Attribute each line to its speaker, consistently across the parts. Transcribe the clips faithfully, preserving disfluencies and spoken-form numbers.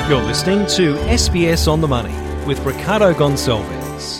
Speaker 1: You're listening to S B S On The Money with Ricardo Gonçalves.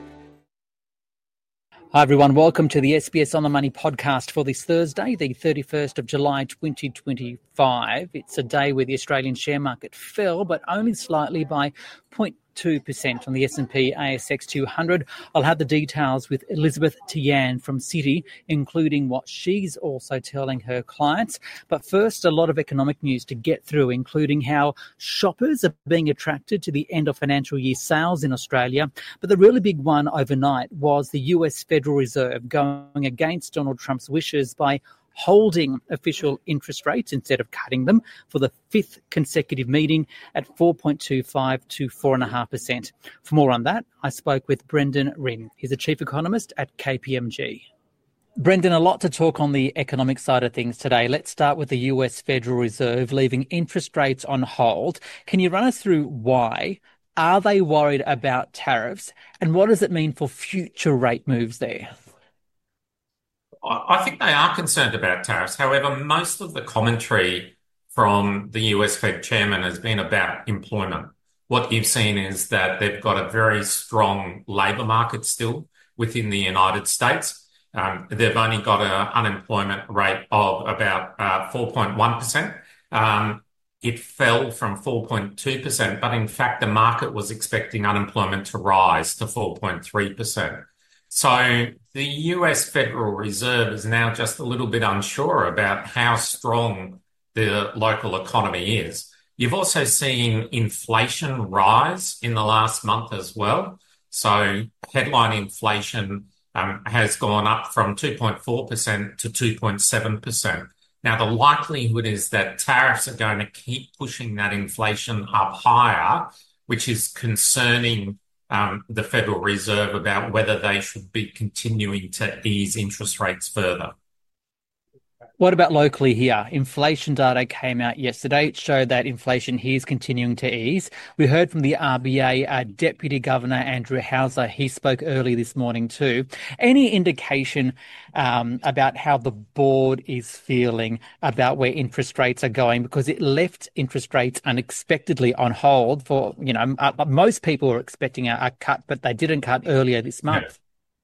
Speaker 2: Hi everyone, welcome to the S B S On The Money podcast for this Thursday, the thirty-first of July twenty twenty-five. It's a day where the Australian share market fell, but only slightly by zero point two percent on the S and P A S X two hundred. I'll have the details with Elizabeth Tian from Citi, including what she's also telling her clients. But first, a lot of economic news to get through, including how shoppers are being attracted to the end of financial year sales in Australia. But the really big one overnight was the U S Federal Reserve going against Donald Trump's wishes by holding official interest rates instead of cutting them for the fifth consecutive meeting at four point two five to four point five percent. For more on that, I spoke with Brendan Ryn. He's a chief economist at K P M G. Brendan, a lot to talk on the economic side of things today. Let's start with the U S Federal Reserve leaving interest rates on hold. Can you run us through why? Are they worried about tariffs? And what does it mean for future rate moves there?
Speaker 3: I think they are concerned about tariffs. However, most of the commentary from the U S Fed chairman has been about employment. What you've seen is that they've got a very strong labour market still within the United States. Um, they've only got an unemployment rate of about uh, four point one percent. Um, it fell from four point two percent, but in fact, the market was expecting unemployment to rise to four point three percent. So the U S Federal Reserve is now just a little bit unsure about how strong the local economy is. You've also seen inflation rise in the last month as well. So headline inflation um, has gone up from two point four percent to two point seven percent. Now, the likelihood is that tariffs are going to keep pushing that inflation up higher, which is concerning Um, the Federal Reserve about whether they should be continuing to ease interest rates further.
Speaker 2: What about locally here? Inflation data came out yesterday. It showed that inflation here is continuing to ease. We heard from the R B A uh, Deputy Governor Andrew Hauser. He spoke early this morning too. Any indication um, about how the board is feeling about where interest rates are going? Because it left interest rates unexpectedly on hold for, you know, uh, most people were expecting a, a cut, but they didn't cut earlier this month.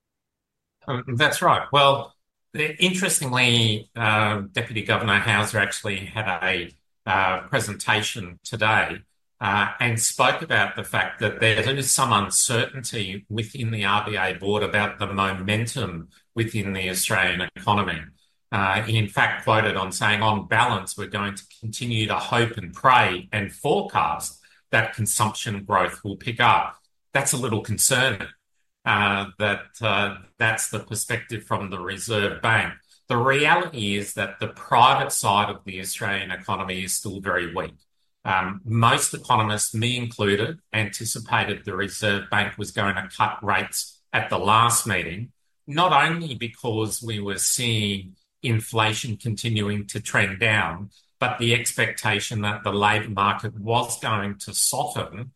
Speaker 3: Yeah. Um, that's right. Well, interestingly, uh, Deputy Governor Hauser actually had a uh, presentation today uh, and spoke about the fact that there is some uncertainty within the R B A board about the momentum within the Australian economy. Uh, he in fact quoted on saying, on balance, we're going to continue to hope and pray and forecast that consumption growth will pick up. That's a little concerning. Uh, that uh, that's the perspective from the Reserve Bank. The reality is that the private side of the Australian economy is still very weak. Um, most economists, me included, anticipated the Reserve Bank was going to cut rates at the last meeting, not only because we were seeing inflation continuing to trend down, but the expectation that the labour market was going to soften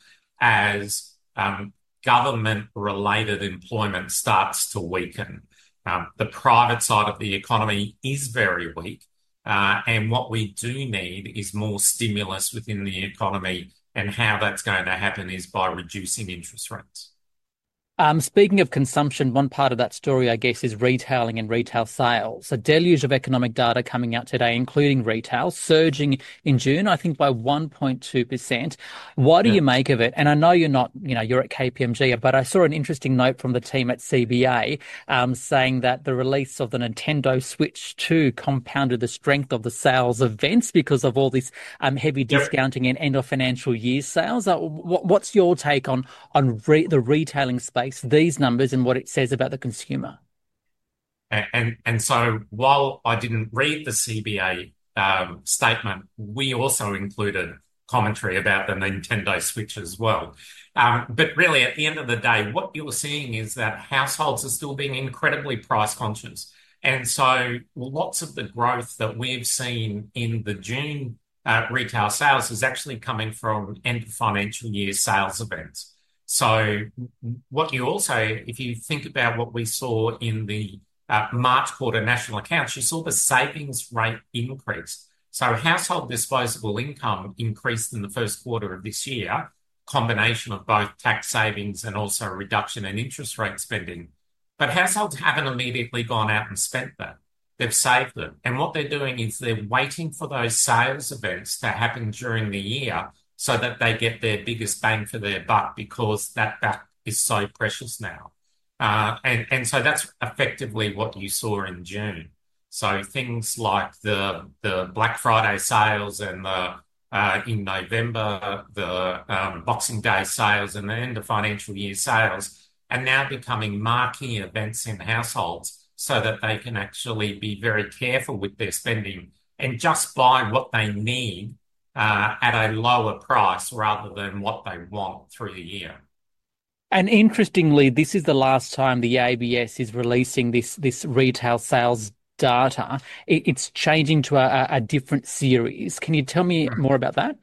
Speaker 3: as um, government-related employment starts to weaken. Um, the private side of the economy is very weak, uh, and what we do need is more stimulus within the economy, and how that's going to happen is by reducing interest rates.
Speaker 2: Um, speaking of consumption, one part of that story, I guess, is retailing and retail sales. A deluge of economic data coming out today, including retail, surging in June, I think by one point two percent. What do yeah. you make of it? And I know you're not, you know, you're at K P M G, but I saw an interesting note from the team at C B A um, saying that the release of the Nintendo Switch two compounded the strength of the sales events because of all this um, heavy discounting and end of financial year sales. Uh, what, what's your take on, on re- the retailing space, these numbers, and what it says about the consumer?
Speaker 3: And and, and so while I didn't read the C B A um, statement, we also included commentary about the Nintendo Switch as well. Um, but really, at the end of the day, what you're seeing is that households are still being incredibly price conscious. And so lots of the growth that we've seen in the June uh, retail sales is actually coming from end of financial year sales events. So what you also, if you think about what we saw in the uh, March quarter national accounts, you saw the savings rate increase So household disposable income increased in the first quarter of this year, combination of both tax savings and also a reduction in interest rate spending. But households haven't immediately gone out and spent that. They've saved it. And what they're doing is they're waiting for those sales events to happen during the year so that they get their biggest bang for their buck, because that buck is so precious now. Uh, and, and so that's effectively what you saw in June. So things like the the Black Friday sales and the uh, in November, the um, Boxing Day sales and the end of financial year sales are now becoming marquee events in households so that they can actually be very careful with their spending and just buy what they need uh, at a lower price rather than what they want through the year.
Speaker 2: And interestingly, this is the last time the A B S is releasing this this retail sales data. It's changing to a, a different series. Can you tell me more about that?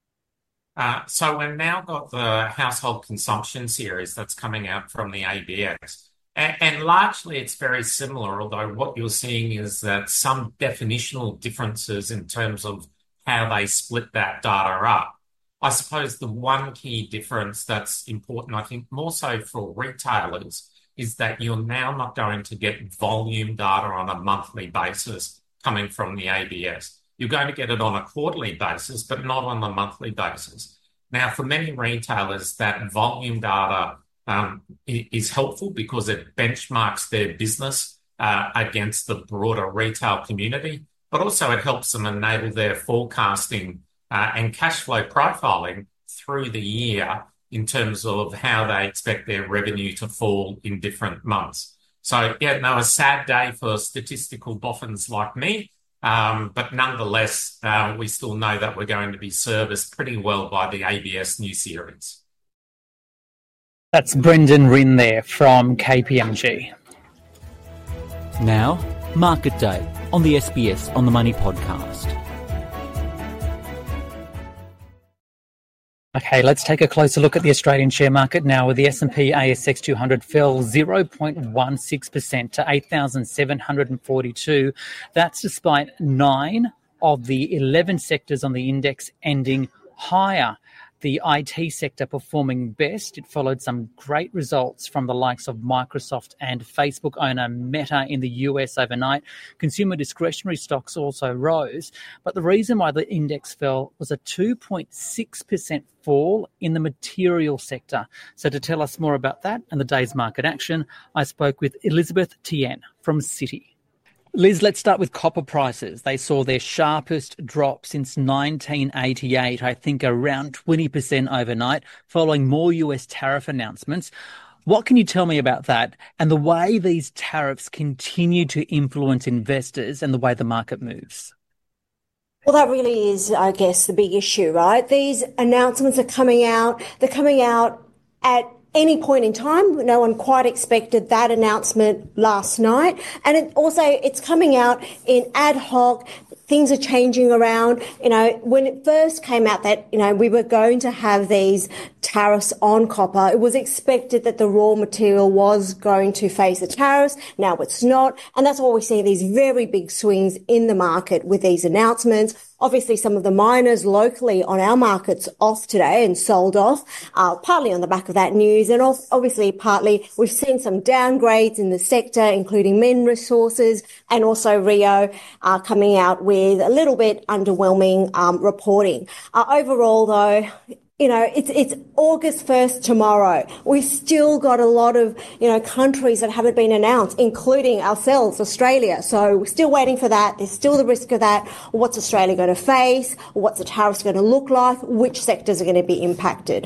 Speaker 3: Uh, so we've now got the household consumption series that's coming out from the A B S. And, and largely it's very similar, although what you're seeing is that some definitional differences in terms of how they split that data up. I suppose the one key difference that's important, I think more so for retailers, is that you're now not going to get volume data on a monthly basis coming from the A B S. You're going to get it on a quarterly basis, but not on a monthly basis. Now, for many retailers, that volume data um, is helpful because it benchmarks their business uh, against the broader retail community, but also it helps them enable their forecasting uh, and cash flow profiling through the year in terms of how they expect their revenue to fall in different months. So, yeah, no, a sad day for statistical boffins like me, um, but nonetheless, uh, we still know that we're going to be serviced pretty well by the A B S new series.
Speaker 2: That's Brendan Rinn there from K P M G.
Speaker 4: Now, Market Day on the S B S On The Money podcast.
Speaker 2: Okay, let's take a closer look at the Australian share market now, with the S and P A S X two hundred fell zero point one six percent to eight thousand seven hundred forty-two. That's despite nine of the eleven sectors on the index ending higher. The I T sector performing best. It followed some great results from the likes of Microsoft and Facebook owner Meta in the U S overnight. Consumer discretionary stocks also rose. But the reason why the index fell was a two point six percent fall in the material sector. So to tell us more about that and the day's market action, I spoke with Elizabeth Tien from Citi. Liz, let's start with copper prices. They saw their sharpest drop since nineteen eighty-eight, I think around twenty percent overnight, following more U S tariff announcements. What can you tell me about that and the way these tariffs continue to influence investors and the way the market moves?
Speaker 5: Well, that really is, I guess, the big issue, right? These announcements are coming out. They're coming out at any point in time. No one quite expected that announcement last night. And it also, it's coming out in ad hoc. Things are changing around. You know, when it first came out that, you know, we were going to have these tariffs on copper, it was expected that the raw material was going to face the tariffs. Now it's not. And that's why we're seeing these very big swings in the market with these announcements. Obviously, some of the miners locally on our markets off today and sold off, uh, partly on the back of that news. And obviously, partly we've seen some downgrades in the sector, including Min Resources and also Rio uh, coming out with a little bit underwhelming um, reporting. Uh, overall, though, you know, it's it's August first tomorrow. We've still got a lot of, you know, countries that haven't been announced, including ourselves, Australia. So we're still waiting for that. There's still the risk of that. What's Australia going to face? What's the tariffs going to look like? Which sectors are going to be impacted?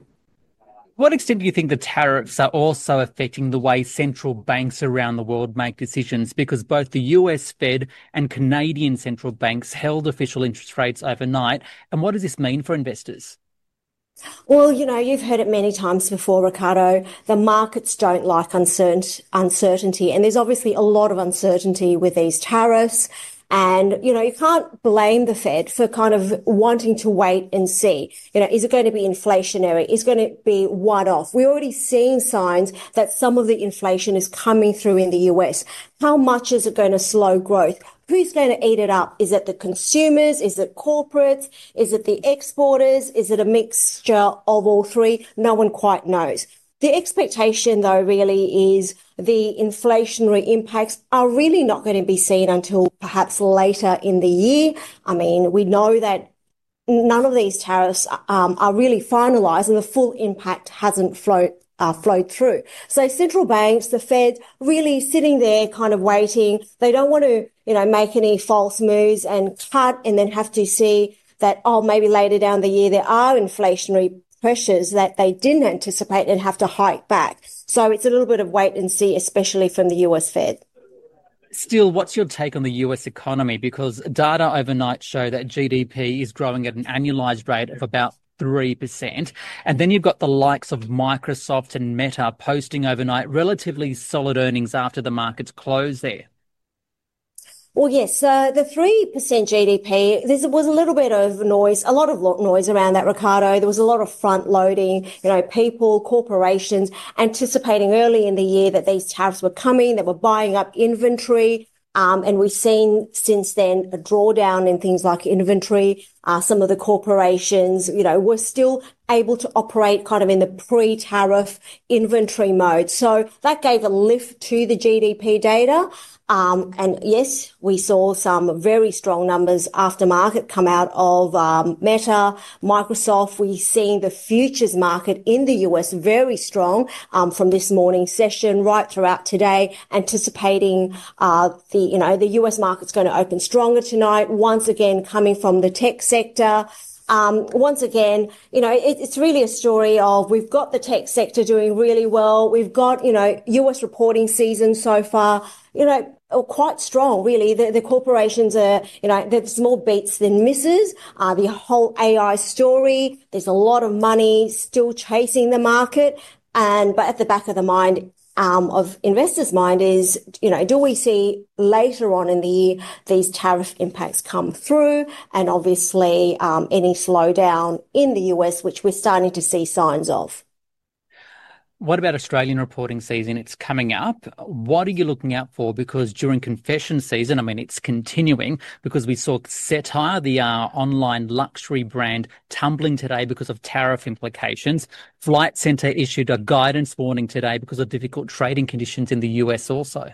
Speaker 2: What extent do you think the tariffs are also affecting the way central banks around the world make decisions? Because both the U S Fed and Canadian central banks held official interest rates overnight. And what does this mean for investors?
Speaker 5: Well, you know, you've heard it many times before, Ricardo. The markets don't like uncertain, uncertainty. And there's obviously a lot of uncertainty with these tariffs. And, you know, you can't blame the Fed for kind of wanting to wait and see. You know, is it going to be inflationary? Is it going to be one-off? We're already seeing signs that some of the inflation is coming through in the U S. How much is it going to slow growth? Who's going to eat it up? Is it the consumers? Is it corporates? Is it the exporters? Is it a mixture of all three? No one quite knows. The expectation, though, really is the inflationary impacts are really not going to be seen until perhaps later in the year. I mean, we know that none of these tariffs um, are really finalised and the full impact hasn't flowed Uh, flowed through. So central banks, the Fed, really sitting there kind of waiting. They don't want to, you know, make any false moves and cut and then have to see that, oh, maybe later down the year there are inflationary pressures that they didn't anticipate and have to hike back. So it's a little bit of wait and see, especially from the U S Fed.
Speaker 2: Still, what's your take on the U S economy? Because data overnight show that G D P is growing at an annualized rate of about three percent. And then you've got the likes of Microsoft and Meta posting overnight relatively solid earnings after the markets close there.
Speaker 5: Well, yes, uh, the three percent G D P, there was a little bit of noise, a lot of noise around that, Ricardo. There was a lot of front loading, you know, people, corporations anticipating early in the year that these tariffs were coming, they were buying up inventory. Um, and we've seen since then a drawdown in things like inventory. Uh, some of the corporations, you know, were still able to operate kind of in the pre-tariff inventory mode. So that gave a lift to the G D P data. Um, and yes, we saw some very strong numbers after market come out of um, Meta, Microsoft. We've seen the futures market in the U S very strong um, from this morning's session right throughout today, anticipating uh, the, you know, the U S market's going to open stronger tonight, once again coming from the tech sector. Um, once again, you know, it, it's really a story of we've got the tech sector doing really well. We've got, you know, U S reporting season so far, you know, quite strong, really. The, the corporations are, you know, there's more beats than misses. Uh, the whole A I story, there's a lot of money still chasing the market. And, but at the back of the mind, Um, of investors' mind is, you know, do we see later on in the year these tariff impacts come through, and obviously um, any slowdown in the U S, which we're starting to see signs of.
Speaker 2: What about Australian reporting season? It's coming up. What are you looking out for? Because during confession season, I mean, it's continuing because we saw Cettire, the uh, online luxury brand, tumbling today because of tariff implications. Flight Centre issued a guidance warning today because of difficult trading conditions in the U S also.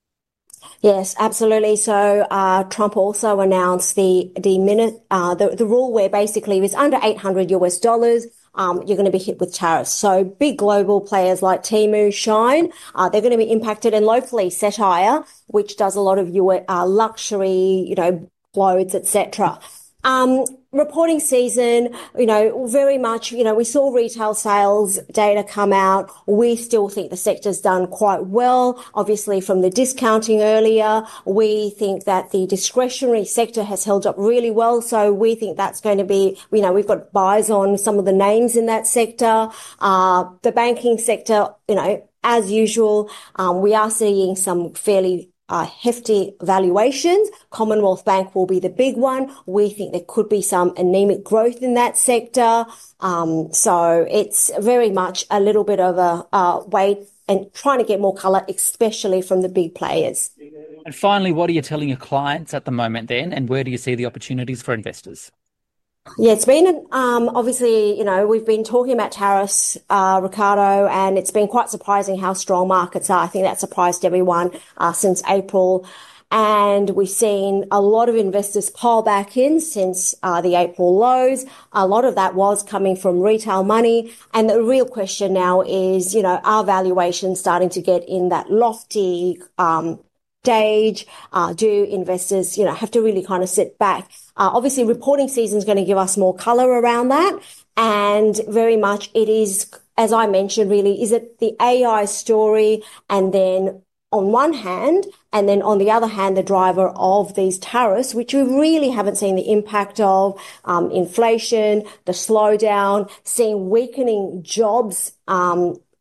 Speaker 5: Yes, absolutely. So uh, Trump also announced the the minute uh, the the rule where basically it's under eight hundred U S dollars. Um, you're going to be hit with tariffs. So big global players like Temu, Shine, uh, they're going to be impacted, and locally Cettire, which does a lot of U S, uh, luxury, you know, clothes, et cetera. Um, reporting season, you know, very much, you know, we saw retail sales data come out. We still think the sector's done quite well. Obviously, from the discounting earlier, we think that the discretionary sector has held up really well. So we think that's going to be, you know, we've got buys on some of the names in that sector. Uh, the banking sector, you know, as usual, um, we are seeing some fairly Uh, hefty valuations. Commonwealth Bank will be the big one. We think there could be some anemic growth in that sector. Um, so it's very much a little bit of a uh, wait and trying to get more colour, especially from the big players.
Speaker 2: And finally, what are you telling your clients at the moment then, and where do you see the opportunities for investors?
Speaker 5: Yeah, it's been, um, obviously, you know, we've been talking about tariffs, uh, Ricardo, and it's been quite surprising how strong markets are. I think that surprised everyone, uh, since April. And we've seen a lot of investors pile back in since, uh, the April lows. A lot of that was coming from retail money. And the real question now is, you know, are valuations starting to get in that lofty, um, stage? Uh, do investors, you know, have to really kind of sit back? Uh, obviously, reporting season is going to give us more colour around that. And very much it is, as I mentioned, really, is it the A I story? And then on one hand, and then on the other hand, the driver of these tariffs, which we really haven't seen the impact of, um, inflation, the slowdown, seeing weakening jobs, um,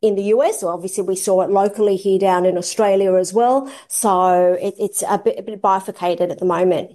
Speaker 5: in the U S. So obviously we saw it locally here down in Australia as well. So it, it's a bit, a bit bifurcated at the moment.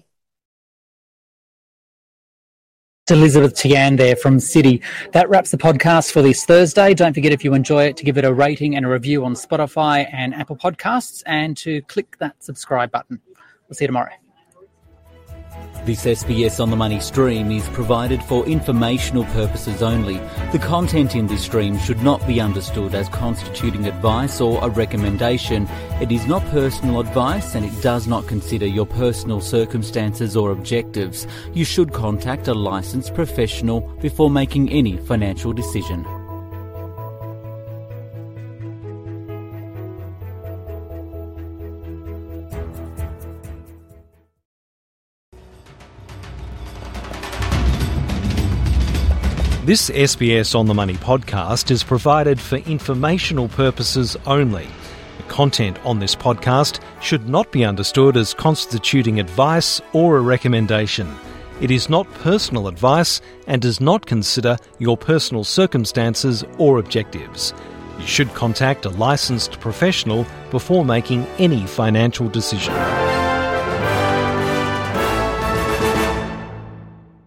Speaker 2: Elizabeth Tian there from Citi. That wraps the podcast for this Thursday. Don't forget, if you enjoy it, to give it a rating and a review on Spotify and Apple Podcasts, and to click that subscribe button. We'll see you tomorrow.
Speaker 4: This S B S On The Money stream is provided for informational purposes only. The content in this stream should not be understood as constituting advice or a recommendation. It is not personal advice, and it does not consider your personal circumstances or objectives. You should contact a licensed professional before making any financial decision.
Speaker 1: This S B S On The Money podcast is provided for informational purposes only. The content on this podcast should not be understood as constituting advice or a recommendation. It is not personal advice and does not consider your personal circumstances or objectives. You should contact a licensed professional before making any financial decision.